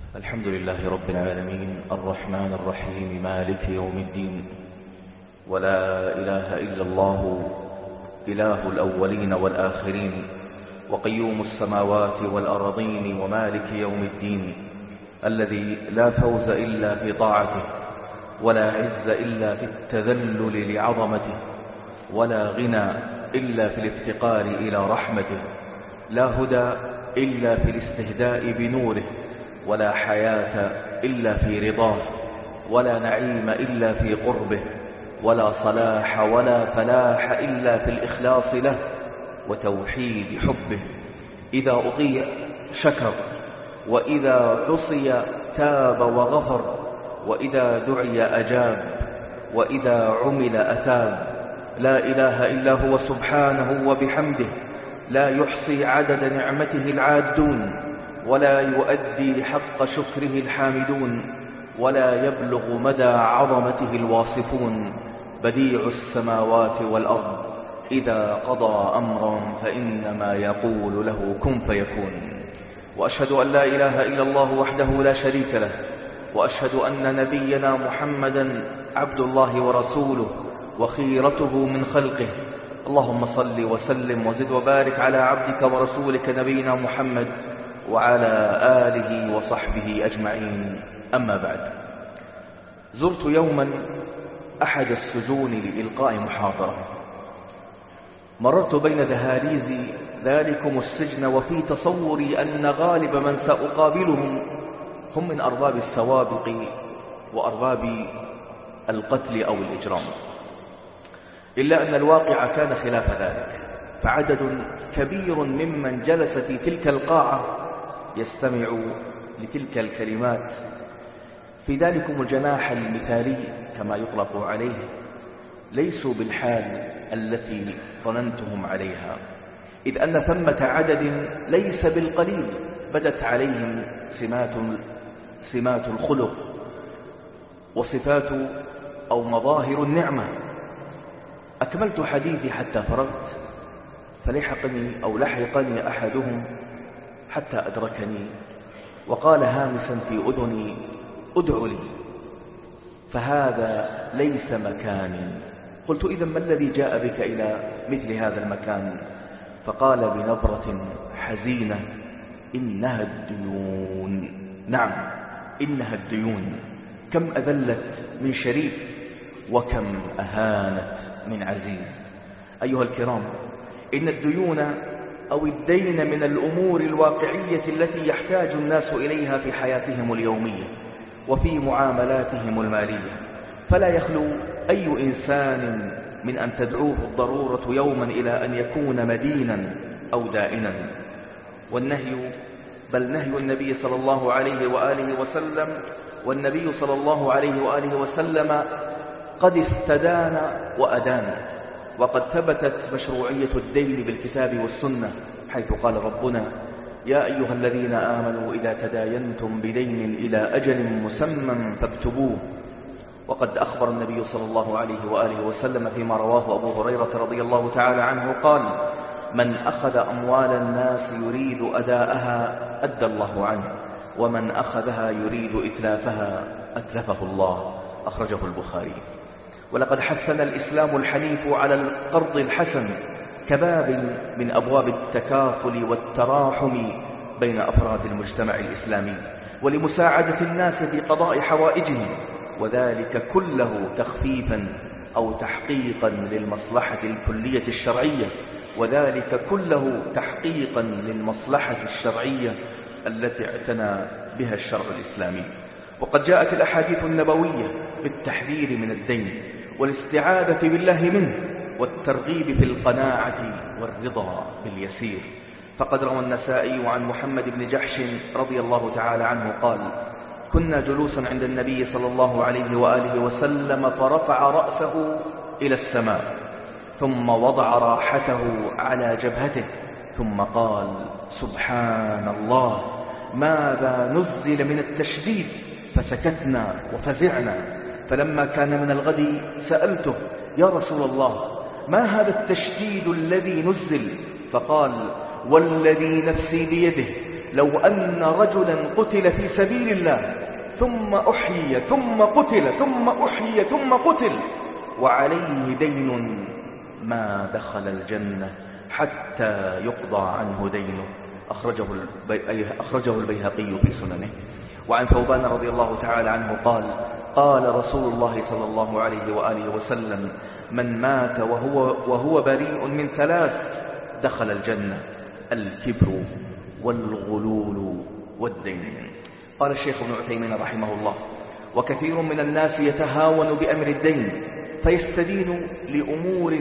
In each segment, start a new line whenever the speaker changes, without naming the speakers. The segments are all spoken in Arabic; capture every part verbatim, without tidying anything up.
الحمد لله رب العالمين الرحمن الرحيم مالك يوم الدين، ولا إله إلا الله إله الأولين والآخرين، وقيوم السماوات والأرضين ومالك يوم الدين، الذي لا فوز إلا في طاعته، ولا عز إلا في التذلل لعظمته، ولا غنى إلا في الافتقار إلى رحمته، لا هدى إلا في الاستهداء بنوره، ولا حياة إلا في رضاه، ولا نعيم إلا في قربه، ولا صلاح ولا فلاح إلا في الإخلاص له وتوحيد حبه. إذا أطيع شكر، وإذا عصي تاب وغفر، وإذا دعي أجاب، وإذا عمل أثاب. لا إله إلا هو سبحانه وبحمده، لا يحصي عدد نعمته العادون، ولا يؤدي حق شكره الحامدون، ولا يبلغ مدى عظمته الواصفون. بديع السماوات والأرض، إذا قضى أمرا فإنما يقول له كن فيكون. وأشهد أن لا إله إلا الله وحده لا شريك له، وأشهد أن نبينا محمدا عبد الله ورسوله وخيرته من خلقه. اللهم صل وسلم وزد وبارك على عبدك ورسولك نبينا محمد وعلى آله وصحبه أجمعين. أما بعد، زرت يوما أحد السجون لإلقاء محاضرة. مررت بين دهاليز ذلكم السجن، وفي تصوري أن غالب من سأقابلهم هم من أرباب السوابق وأرباب القتل أو الإجرام، إلا أن الواقع كان خلاف ذلك، فعدد كبير ممن جلس في تلك القاعة يستمع لتلك الكلمات في ذلكم الجناح المثالي كما يطلق عليه ليسوا بالحال التي ظننتهم عليها، إذ أن ثمة عدد ليس بالقليل بدت عليهم سمات سمات الخلق وصفات أو مظاهر النعمة. أكملت حديثي حتى فرغت، فلحقني أو لحقني أحدهم حتى أدركني وقال هامسا في أذني: ادع لي، فهذا ليس مكاني. قلت: إذن ما الذي جاء بك إلى مثل هذا المكان؟ فقال بنبرة حزينة: إنها الديون. نعم، إنها الديون. كم أذلت من شريف، وكم أهانت من عزيز. أيها الكرام، إن الديون أو الدين من الأمور الواقعية التي يحتاج الناس إليها في حياتهم اليومية وفي معاملاتهم المالية، فلا يخلو أي إنسان من أن تدعوه الضرورة يوما إلى أن يكون مدينا أو دائنا. والنهي بل نهي النبي صلى الله عليه وآله وسلم والنبي صلى الله عليه وآله وسلم قد استدان وأدان، وقد ثبتت مشروعية الدين بالكتاب والسنة، حيث قال ربنا: يا أيها الذين آمنوا إذا تداينتم بدين إلى أجل مسمى فاكتبوه. وقد أخبر النبي صلى الله عليه وآله وسلم فيما رواه أبو هريرة رضي الله تعالى عنه قال: من أخذ أموال الناس يريد أداءها أدى الله عنه، ومن أخذها يريد إتلافها أتلفه الله. أخرجه البخاري. ولقد حثنا الإسلام الحنيف على القرض الحسن كباب من أبواب التكافل والتراحم بين أفراد المجتمع الإسلامي، ولمساعدة الناس في قضاء حوائجهم، وذلك كله تخفيفا أو تحقيقا للمصلحة الكلية الشرعية، وذلك كله تحقيقا للمصلحة الشرعية التي اعتنى بها الشرع الإسلامي. وقد جاءت الأحاديث النبوية بالتحذير من الدين والاستعاذة بالله منه والترغيب في القناعة والرضا باليسير. فقد روى النسائي عن محمد بن جحش رضي الله تعالى عنه قال: كنا جلوسا عند النبي صلى الله عليه وآله وسلم، فرفع رأسه إلى السماء، ثم وضع راحته على جبهته، ثم قال: سبحان الله، ماذا نزل من التشديد؟ فسكتنا وفزعنا. فلما كان من الغد سألته: يا رسول الله، ما هذا التشديد الذي نزل؟ فقال: والذي نفسي بيده لو أن رجلا قتل في سبيل الله ثم أحيي ثم قتل ثم أحيي ثم قتل وعليه دين ما دخل الجنة حتى يقضى عنه دينه. أخرجه, البي... أخرجه البيهقي في سننه. وعن ثوبان رضي الله تعالى عنه قال قال رسول الله صلى الله عليه وآله وسلم من مات وهو, وهو بريء من ثلاث دخل الجنة: الكبر والغلول والدين. قال الشيخ ابن عثيمين رحمه الله: وكثير من الناس يتهاون بأمر الدين فيستدين لأمور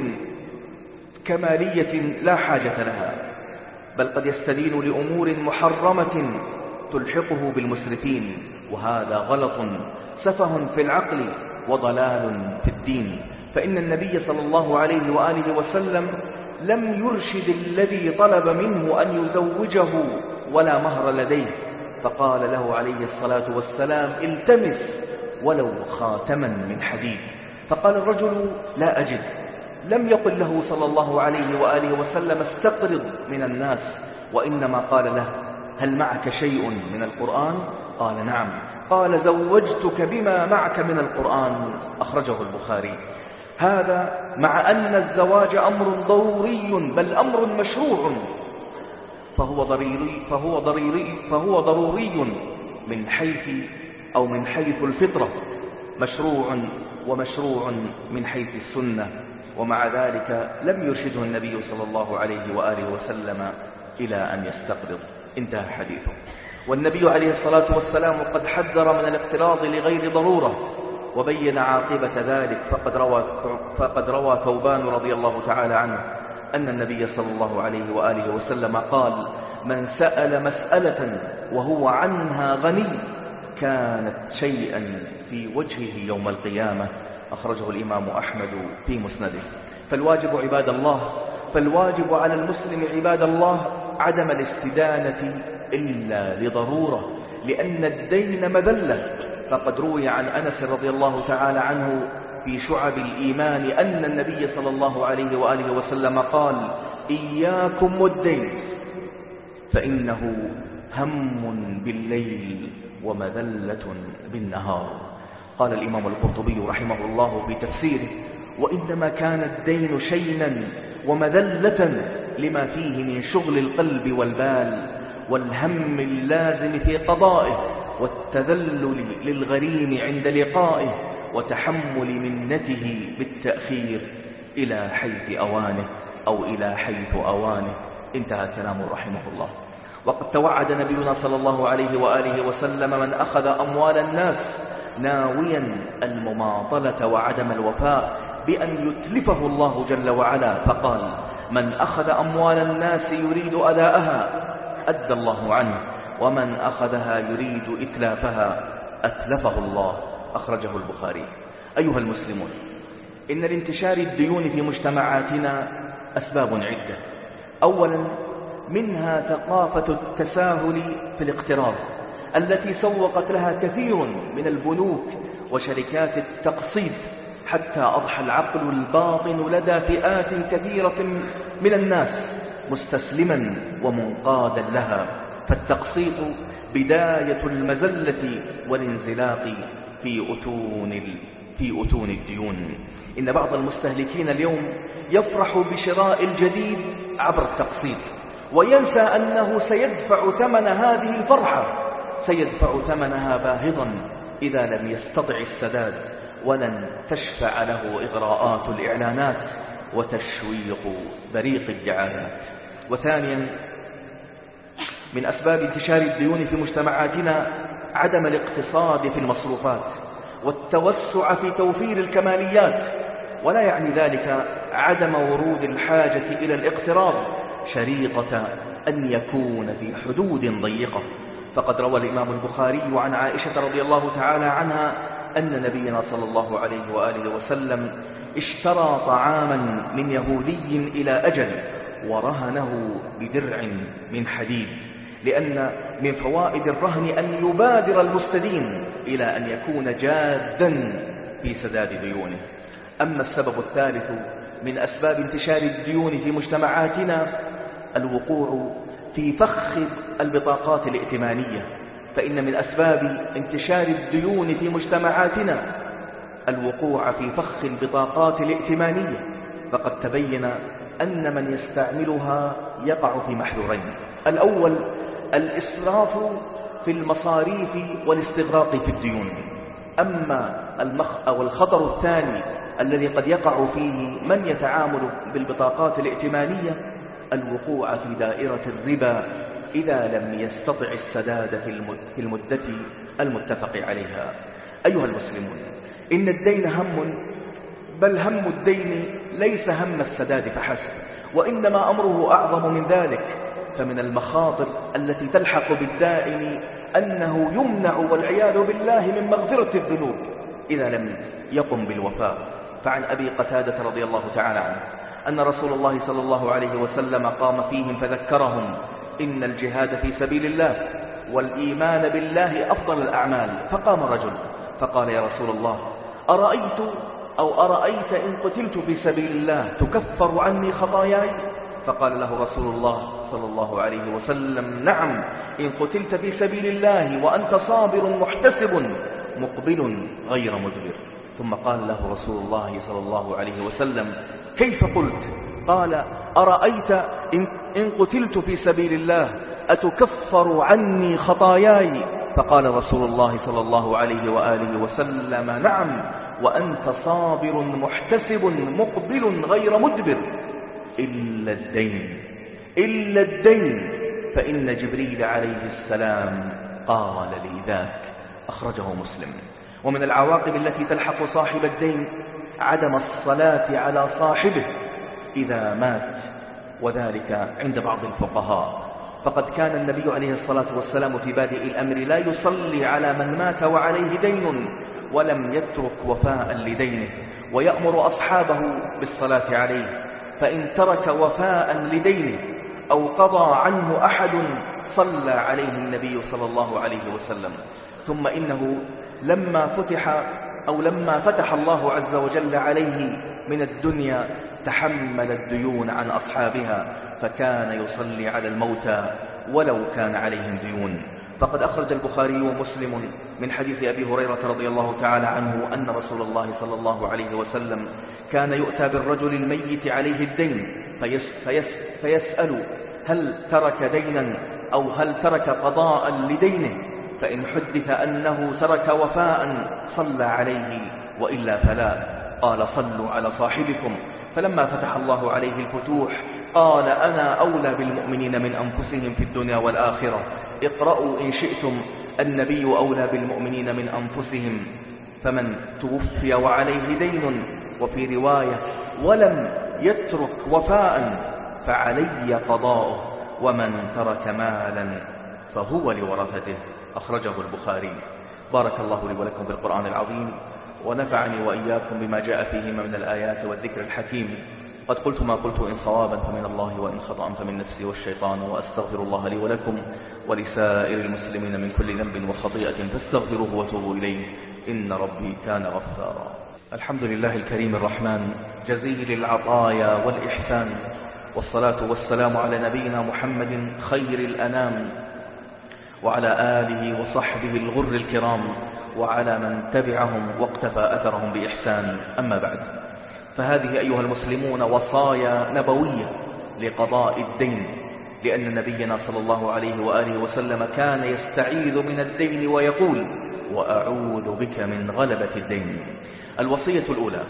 كمالية لا حاجة لها، بل قد يستدين لأمور محرمة تلحقه بالمسرفين، وهذا غلط سفه في العقل وضلال في الدين. فإن النبي صلى الله عليه وآله وسلم لم يرشد الذي طلب منه أن يزوجه ولا مهر لديه، فقال له عليه الصلاة والسلام: التمس ولو خاتما من حديد. فقال الرجل: لا أجد. لم يقل له صلى الله عليه وآله وسلم: استقرض من الناس، وإنما قال له: هل معك شيء من القرآن؟ قال: نعم. قال: زوجتك بما معك من القرآن. أخرجه البخاري. هذا مع أن الزواج أمر ضروري، بل أمر مشروع، فهو ضروري فهو ضروري فهو ضروري من حيث أو من حيث الفطرة، مشروع ومشروع من حيث السنة، ومع ذلك لم يرشده النبي صلى الله عليه وآله وسلم إلى أن يستقرض. انتهى حديثه. والنبي عليه الصلاة والسلام قد حذر من الاقتراض لغير ضرورة وبين عاقبة ذلك، فقد روى, فقد روى ثوبان رضي الله تعالى عنه أن النبي صلى الله عليه وآله وسلم قال: من سأل مسألة وهو عنها غني كانت شيئا في وجهه يوم القيامة. أخرجه الإمام أحمد في مسنده. فالواجب عباد الله فالواجب على المسلم عباد الله عدم الاستدانة إلا لضرورة، لأن الدين مذلة. فقد روي عن أنس رضي الله تعالى عنه في شعب الإيمان أن النبي صلى الله عليه وآله وسلم قال: إياكم والدين فإنه هم بالليل ومذلة بالنهار. قال الإمام القرطبي رحمه الله في تفسيره: وإنما كان الدين شينا ومذلة لما فيه من شغل القلب والبال والهم اللازم في قضائه، والتذلل للغريم عند لقائه، وتحمل منته بالتأخير إلى حيث أوانه أو إلى حيث أوانه. انتهى كلامه رحمه الله. وقد توعد نبينا صلى الله عليه وآله وسلم من أخذ أموال الناس ناويا المماطلة وعدم الوفاء بأن يتلفه الله جل وعلا، فقال: من أخذ أموال الناس يريد أداءها أدى الله عنه، ومن أخذها يريد إتلافها أتلفه الله. أخرجه البخاري. أيها المسلمون، إن لانتشار الديون في مجتمعاتنا أسباب عدة. أولا، منها ثقافة التساهل في الاقتراض التي سوقت لها كثير من البنوك وشركات التقسيط، حتى أضحى العقل الباطن لدى فئات كثيرة من الناس مستسلما ومنقادا لها. فالتقسيط بداية المزلة والانزلاق في أتون في أتون الديون. إن بعض المستهلكين اليوم يفرح بشراء الجديد عبر التقسيط، وينسى أنه سيدفع ثمن هذه الفرحة، سيدفع ثمنها باهظا إذا لم يستطع السداد، ولن تشفع له إغراءات الإعلانات وتشويق بريق الدعايات. وثانيا، من أسباب انتشار الديون في مجتمعاتنا عدم الاقتصاد في المصروفات والتوسع في توفير الكماليات، ولا يعني ذلك عدم ورود الحاجة إلى الاقتراض، شريطة أن يكون في حدود ضيقة. فقد روى الإمام البخاري عن عائشة رضي الله تعالى عنها أن نبينا صلى الله عليه وآله وسلم اشترى طعاما من يهودي إلى أجل ورهنه بدرع من حديد، لأن من فوائد الرهن أن يبادر المستدين إلى أن يكون جادا في سداد ديونه. أما السبب الثالث من أسباب انتشار الديون في مجتمعاتنا الوقوع في فخ البطاقات الائتمانية، فإن من أسباب انتشار الديون في مجتمعاتنا الوقوع في فخ البطاقات الائتمانية، فقد تبين أن من يستعملها يقع في محذورين: الأول الإسراف في المصاريف والاستغراق في الديون، أما المخ أو الخطر الثاني الذي قد يقع فيه من يتعامل بالبطاقات الائتمانية الوقوع في دائرة الربا إذا لم يستطع السداد في المدة المتفق عليها. أيها المسلمون، إن الدين هم، بل هم الدين ليس هم السداد فحسب، وإنما أمره أعظم من ذلك. فمن المخاطر التي تلحق بالدائن أنه يمنع والعياذ بالله من مغفرة الذنوب إذا لم يقم بالوفاء. فعن أبي قتادة رضي الله تعالى عنه أن رسول الله صلى الله عليه وسلم قام فيهم فذكرهم: إن الجهاد في سبيل الله والإيمان بالله أفضل الأعمال. فقام رجل فقال: يا رسول الله، أرأيت أو أرأيت إن قتلت في سبيل الله تكفر عني خطاياي؟ فقال له رسول الله صلى الله عليه وسلم: نعم، إن قتلت في سبيل الله وأنت صابر محتسب مقبل غير مدبر. ثم قال له رسول الله صلى الله عليه وسلم: كيف قلت؟ قال: أرأيت إن قتلت في سبيل الله أتكفر عني خطاياي؟ فقال رسول الله صلى الله عليه وآله وسلم: نعم، وأنت صابر محتسب مقبل غير مدبر، إلا الدين إلا الدين فإن جبريل عليه السلام قال لي ذاك. أخرجه مسلم. ومن العواقب التي تلحق صاحب الدين عدم الصلاة على صاحبه إذا مات، وذلك عند بعض الفقهاء، فقد كان النبي عليه الصلاة والسلام في بادئ الأمر لا يصلي على من مات وعليه دين ولم يترك وفاء لدينه، ويأمر أصحابه بالصلاة عليه، فإن ترك وفاء لدينه أو قضى عنه أحد صلى عليه النبي صلى الله عليه وسلم. ثم إنه لما فتح أو لما فتح الله عز وجل عليه من الدنيا تحمل الديون عن أصحابها، فكان يصلي على الموتى ولو كان عليهم ديون. فقد أخرج البخاري ومسلم من حديث أبي هريرة رضي الله تعالى عنه أن رسول الله صلى الله عليه وسلم كان يؤتى بالرجل الميت عليه الدين فيس فيس فيسأل: هل ترك دينا أو هل ترك قضاء لدينه؟ فإن حدث أنه ترك وفاء صلى عليه، وإلا فلا. قال: صلوا على صاحبكم. فلما فتح الله عليه الفتوح قال: أنا أولى بالمؤمنين من أنفسهم في الدنيا والآخرة، اقرأوا إن شئتم، النبي أولى بالمؤمنين من أنفسهم. فمن توفي وعليه دين، وفي رواية: ولم يترك وفاء فعلي قضاؤه، ومن ترك مالا فهو لورثته. أخرجه البخاري. بارك الله لي ولكم في القرآن العظيم، ونفعني وإياكم بما جاء فيهما من الآيات والذكر الحكيم. قد قلت ما قلت إن صوابا فمن الله، وإن خطأ فمن نفسي والشيطان، وأستغفر الله لي ولكم ولسائر المسلمين من كل ذنب وخطيئة فاستغفروه وتوبوا إليه، إن ربي كان غفارا. الحمد لله الكريم الرحمن جزيل العطايا والإحسان، والصلاة والسلام على نبينا محمد خير الأنام، وعلى آله وصحبه الغر الكرام، وعلى من تبعهم واقتفى أثرهم بإحسان. أما بعد، فهذه أيها المسلمون وصايا نبوية لقضاء الدين، لأن نبينا صلى الله عليه وآله وسلم كان يستعيذ من الدين ويقول: وأعوذ بك من غلبة الدين. الوصية الأولى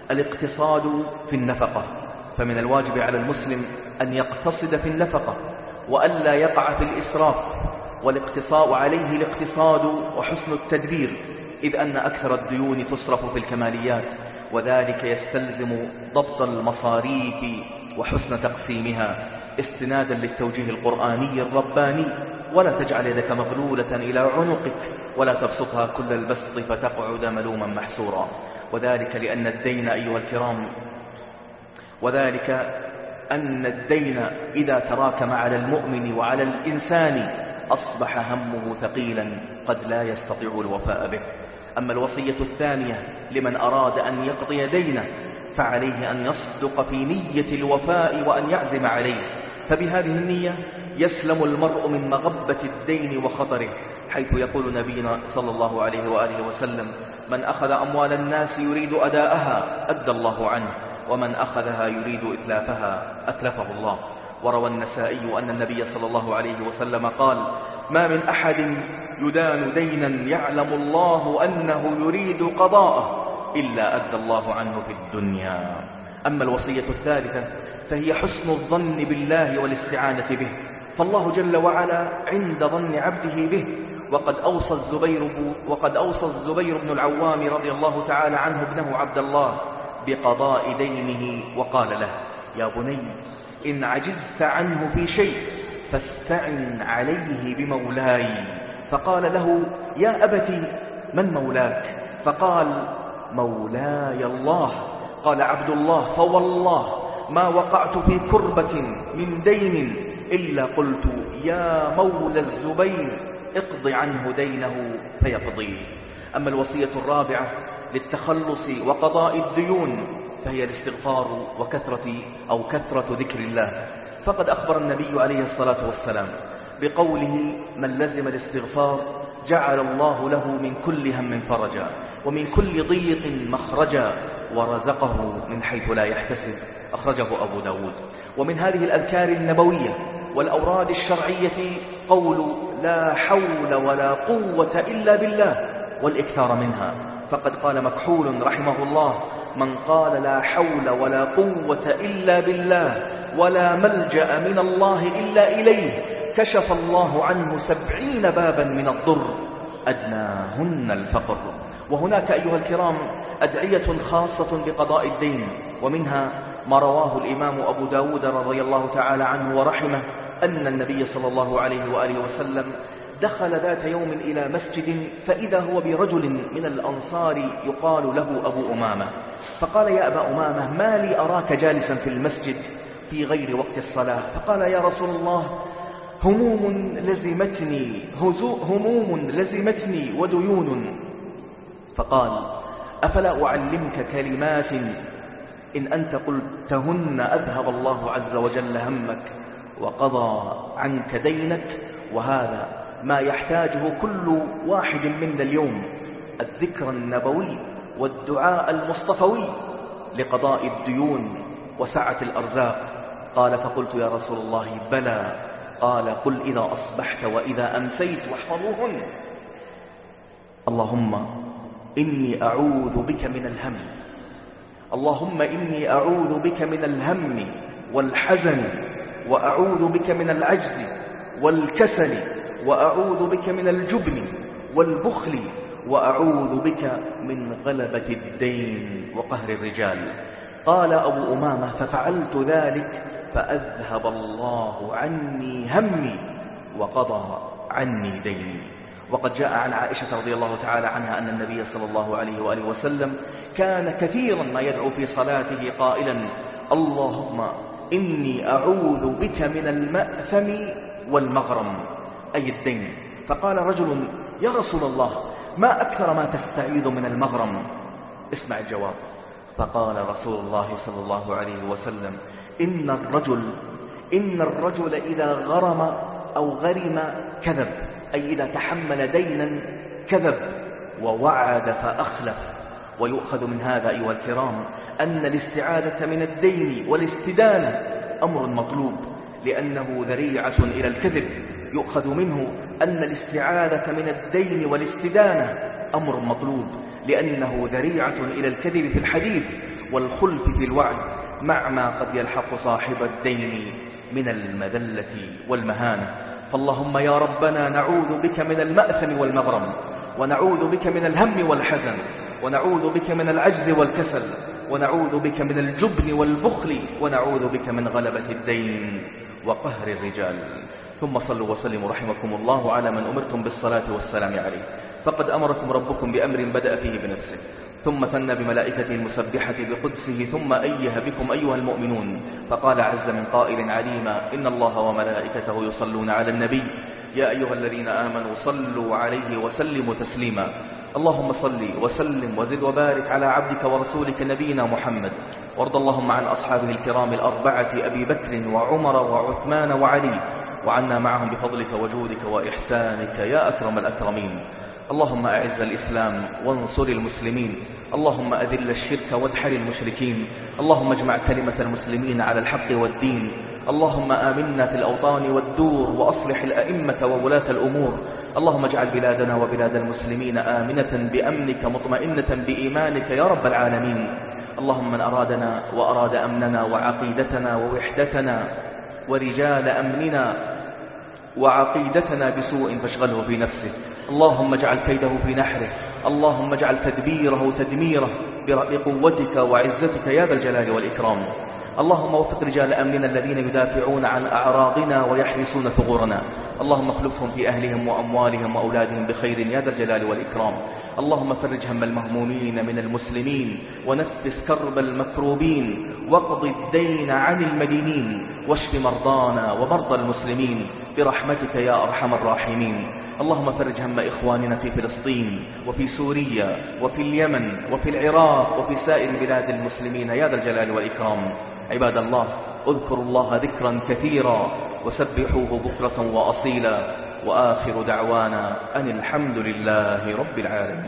الاقتصاد في النفقة، فمن الواجب على المسلم أن يقتصد في النفقة وألا يقع في الإسراف، والاقتصاد عليه الاقتصاد وحسن التدبير، إذ أن أكثر الديون تصرف في الكماليات، وذلك يستلزم ضبط المصاريف وحسن تقسيمها استنادا للتوجيه القرآني الرباني: ولا تجعل يدك مغلولة إلى عنقك ولا تبسطها كل البسط فتقعد ملوما محسورا. وذلك لأن الدين أيها الكرام وذلك أن الدين إذا تراكم على المؤمن وعلى الإنسان أصبح همه ثقيلا قد لا يستطيع الوفاء به. أما الوصية الثانية لمن أراد أن يقضي دينه فعليه أن يصدق في نية الوفاء وأن يعزم عليه، فبهذه النية يسلم المرء من مغبة الدين وخطره، حيث يقول نبينا صلى الله عليه وآله وسلم: من أخذ أموال الناس يريد أداءها أدى الله عنه، ومن أخذها يريد إتلافها أتلفه الله. وروى النسائي أن النبي صلى الله عليه وسلم قال: ما من أحد يدان دينا يعلم الله أنه يريد قضاءه إلا أدى الله عنه في الدنيا. أما الوصية الثالثة فهي حسن الظن بالله والاستعانة به، فالله جل وعلا عند ظن عبده به. وقد أوصى الزبير, وقد أوصى الزبير بن العوام رضي الله تعالى عنه ابنه عبد الله بقضاء دينه، وقال له: يا بني إن عجزت عنه في شيء فاستعن عليه بمولاي. فقال له: يا أبتي من مولاك؟ فقال: مولاي الله. قال عبد الله: فوالله ما وقعت في كربة من دين إلا قلت: يا مولى الزبير اقض عنه دينه فيقضيه. أما الوصية الرابعة للتخلص وقضاء الديون فهي الاستغفار وكثرة أو كثرة ذكر الله. فقد أخبر النبي عليه الصلاة والسلام بقوله: من لزم الاستغفار جعل الله له من كل هم فرجا ومن كل ضيق مخرجا ورزقه من حيث لا يحتسب. أخرجه أبو داود. ومن هذه الأذكار النبوية والأوراد الشرعية قول لا حول ولا قوة إلا بالله والإكثار منها. فقد قال مكحول رحمه الله: من قال لا حول ولا قوة إلا بالله ولا ملجأ من الله إلا إليه كشف الله عنه سبعين بابا من الضر أدناهن الفقر. وهناك أيها الكرام أدعية خاصة بقضاء الدين، ومنها ما رواه الإمام أبو داود رضي الله تعالى عنه ورحمه أن النبي صلى الله عليه وآله وسلم دخل ذات يوم إلى مسجد فإذا هو برجل من الأنصار يقال له أبو أمامة، فقال: يا أبا أمامة ما لي أراك جالسا في المسجد في غير وقت الصلاة؟ فقال: يا رسول الله هموم لزمتني هموم لزمتني وديون. فقال: أفلا أعلمك كلمات إن أنت قلتهن أذهب الله عز وجل همك وقضى عنك دينك؟ وهذا ما يحتاجه كل واحد منا اليوم، الذكر النبوي والدعاء المصطفوي لقضاء الديون وسعة الأرزاق. قال: فقلت: يا رسول الله بلى. قال: قل إذا أصبحت وإذا أمسيت واحفظوهن. اللهم إني أعوذ بك من الهم اللهم إني أعوذ بك من الهم والحزن، وأعوذ بك من العجز والكسل، وأعوذ بك من الجبن والبخل، وأعوذ بك من غلبة الدين وقهر الرجال. قال أبو أمامة: ففعلت ذلك فأذهب الله عني همي وقضى عني ديني. وقد جاء عن عائشة رضي الله تعالى عنها أن النبي صلى الله عليه وآله وسلم كان كثيرا ما يدعو في صلاته قائلا: اللهم إني أعوذ بك من المأثم والمغرم، أي الدين. فقال رجل: يا رسول الله ما أكثر ما تستعيذ من المغرم؟ اسمع الجواب. فقال رسول الله صلى الله عليه وسلم: إن الرجل إن الرجل إذا غرم أو غرم كذب، أي إذا تحمل دينا كذب ووعد فأخلف. ويؤخذ من هذا أيها الكرام أن الاستعاذة من الدين والاستدانة أمر مطلوب، لأنه ذريعة إلى الكذب. يؤخذ منه أن الاستعاذة من الدين والاستدانة أمر مطلوب، لأنه ذريعة إلى الكذب في الحديث والخلف في الوعد، مع ما قد يلحق صاحب الدين من المذلة والمهانة. فاللهم يا ربنا نعوذ بك من المأثم والمغرم، ونعوذ بك من الهم والحزن، ونعوذ بك من العجز والكسل، ونعوذ بك من الجبن والبخل، ونعوذ بك من غلبة الدين وقهر الرجال. ثم صلوا وسلموا رحمكم الله على من أمرتم بالصلاة والسلام عليه، فقد أمركم ربكم بأمر بدأ فيه بنفسه، ثم ثنى بملائكته المسبحة بقدسه، ثم أيه بكم أيها المؤمنون، فقال عز من قائل عليما: إن الله وملائكته يصلون على النبي يا أيها الذين آمنوا صلوا عليه وسلموا تسليما. اللهم صل وسلم وزد وبارك على عبدك ورسولك نبينا محمد، وارض اللهم عن أصحابه الكرام الأربعة أبي بكر وعمر وعثمان وعلي، وعنا معهم بفضلك وجودك وإحسانك يا أكرم الأكرمين. اللهم أعز الإسلام وانصر المسلمين، اللهم أذل الشرك وادحر المشركين، اللهم اجمع كلمة المسلمين على الحق والدين، اللهم آمنا في الأوطان والدور وأصلح الأئمة وولاة الأمور، اللهم اجعل بلادنا وبلاد المسلمين آمنة بأمنك مطمئنة بإيمانك يا رب العالمين. اللهم من أرادنا وأراد أمننا وعقيدتنا ووحدتنا ورجال أمننا وعقيدتنا بسوء فاشغله في نفسه، اللهم اجعل كيده في نحره، اللهم اجعل تدبيره تدميره بقوتك وعزتك يا ذا الجلال والإكرام. اللهم وفق رجال أمننا الذين يدافعون عن أعراضنا ويحرسون ثغورنا، اللهم اخلفهم في أهلهم وأموالهم وأولادهم بخير يا ذا الجلال والإكرام. اللهم فرج هم المهمومين من المسلمين ونفس كرب المكروبين واقض الدين عن المدينين واشف مرضانا ومرضى المسلمين برحمتك يا أرحم الراحمين. اللهم فرج هم إخواننا في فلسطين وفي سوريا وفي اليمن وفي العراق وفي سائر بلاد المسلمين يا ذا الجلال والإكرام. عباد الله، اذكروا الله ذكرا كثيرا وسبحوه بكرة وأصيلا، وآخر دعوانا أن الحمد لله رب العالمين.